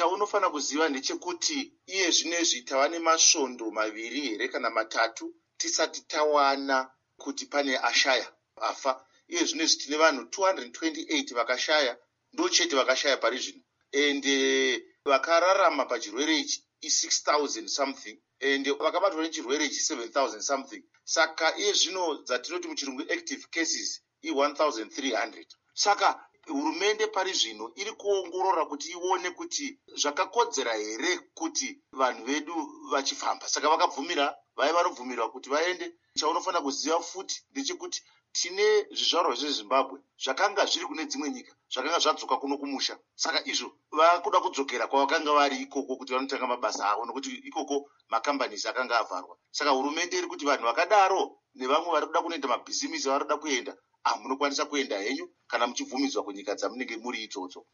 Chaunofanira kuziva ndechekuti iye zvinezvi tava nemasvondo 2 here kana 3 tisati tawana kuti pane ashaya afa. Iye zvinezvi tine vanhu 228 vakashaya, ndochete vakashaya pari zvino. Ende vakararama pachirwere ichi i 6,000 something. Ende vakabatwa nechirwere ichi 7,000 something. Saka iye zvino dzatinoti muchirungu active cases i 1,300. Saka hurumende pari zvino iri kuongorora kuti ione kuti zvakakodzera here kuti vanhu vedu vachifamba. Saka vakabvumira, vanobvumirwa kuti vaende. Chaunofanira kuziva futi ndechekuti tine zvizvarwa zveZimbabwe zvakanga zviri kune dzimwe nyika, zvakanga zvadzoka kuno kumusha. Saka izvo vakuda kudzokera kwavakanga vari ikoko kuti vanotanga mabasa avo, nokuti ikoko makambanizi akanga avharwa. Saka hurumende iri kuti vanhu vakadaro nevamwe vari kuda kunoita mabhizimisi vari kuda kuenda, munokwanisa kuenda henyu kana muchibvumidzwa kunyika dzamunenge muri idzodzo.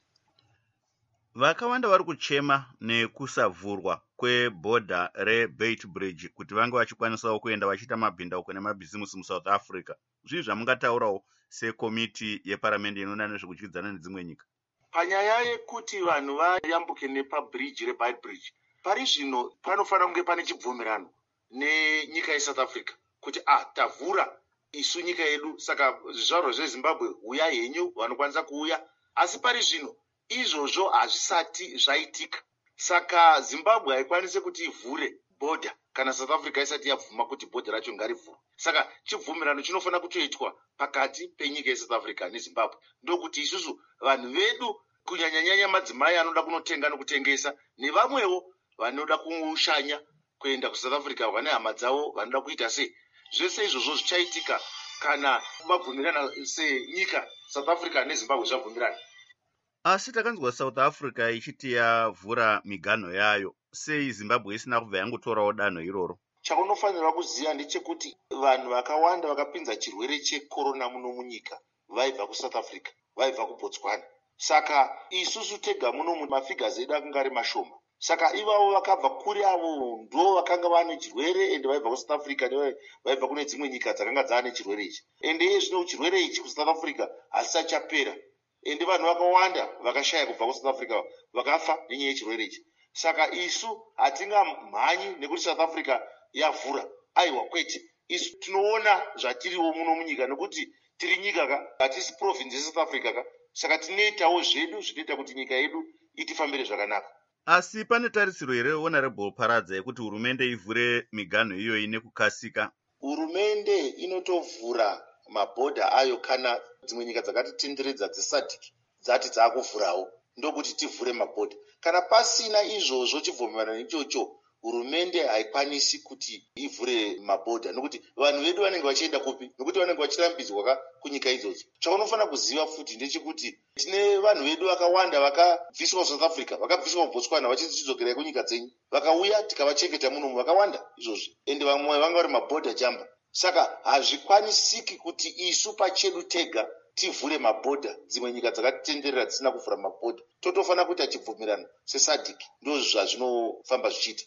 Vakawanda vari kuchema nekusavhurwa kwebhodha reBeitbridge kuti vange vachikwanisawo kuenda vachiita mabhindauko nemabhizimusi muSouth Africa. Zvii zvamungataurawo sekomiti yeparamende inoona nezvekudyidzana nedzimwe nyika? Panyaya yekuti vanhu vayambuke nepabridge reBeitbridge, pari zvino panofanira kunge pane chibvumirano nenyika yeSouth Africa kuti tavhura isu nyika yedu, saka zvizvarwa zveZimbabwe uyai henyu, vanokwanisa kuuya. Asi pari zvino izvozvo hazvisati zvaitika. Saka Zimbabwe haikwanisi kuti ivhure bhodha kana South Africa isati yabvuma kuti bhodha racho ngarivhurwe. Saka chibvumirano chinofanira kutoitwa pakati penyika yeSouth Africa neZimbabwe. Ndokuti isusu vanhu vedu, kunyanya-nyanya madzimai anoda kunotenga nokutengesa, nevamwewo vanoda kushanya kuenda kuSouth Africa vane hama dzavo vanoda kuita sei, zvese izvozvo zvichaitika kana vabvumirana senyika South Africa neZimbabwe zvabvumirana. Asi takanzwa South Africa ichiti yavhura miganho yayo, sei Zimbabwe isina kubva yangotorawo danho iroro? Chaunofanirwa kuziva ndechekuti vanhu vakawanda vakapinza chirwere chekorona muno munyika vaibva kuSouth Africa, vaibva kuBotswana. Saka isusu tega muno mafigures edu akanga ari mashoma. Saka ivavo vakabva kuri avo ndo vakanga vane chirwere, ende vaibva kuSouth Africa vaibva kune dzimwe nyika dzakanga dzane chirwere ichi. Ende iye zvino chirwere ichi kuSouth Africa hasisati chapera. Ende vanhu vakawanda vakashaya kubva kuSouth Africa vakafa nenyaya yechirwere ichi. Saka isu hatingamhanyi nekuti South Africa yavhura. Aiwa kwete, isu tinoona zvatiriwo muno munyika, nekuti tiri nyika hatisi province yeSouth Africa saka tinoitawo zvedu zvinoita kuti nyika yedu itifambire zvakanaka. Asi pane tarisiro here Honorable Paradza yekuti hurumende ivhure miganho iyoyi nekukasika? Hurumende inotovhura mabhodha ayo kana dzimwe nyika dzakatitenderedza dzeSADC dzati dzaakuvhurawo, ndokuti tivhure mabhodha. Kana pasina izvozvo chibvumirano ichocho, hurumende haikwanisi kuti ivhure mabhodha, nokuti vanhu vedu vanenge vachienda kupi? Nokuti vanenge vachirambidzwa kunyika idzodzo. Chaunofanira kuziva futi ndechekuti tine vanhu vedu vakawanda vakabviswa South Africa, vakabviswa kuBotswana vachidzokera kunyika dzenyu, vakauya tikavachengeta munomu vakawanda izvozvi, ende vamwe vanga vari mabhodha chamba. Saka hazvikwanisiki kuti isu pachedu tega tivhure mabhodha, dzimwe nyika dzakatitenderera dzisina kuvhura mabhodha. Totofanira kuita chibvumirano seSADC, ndo zvazvinofamba zvichiita.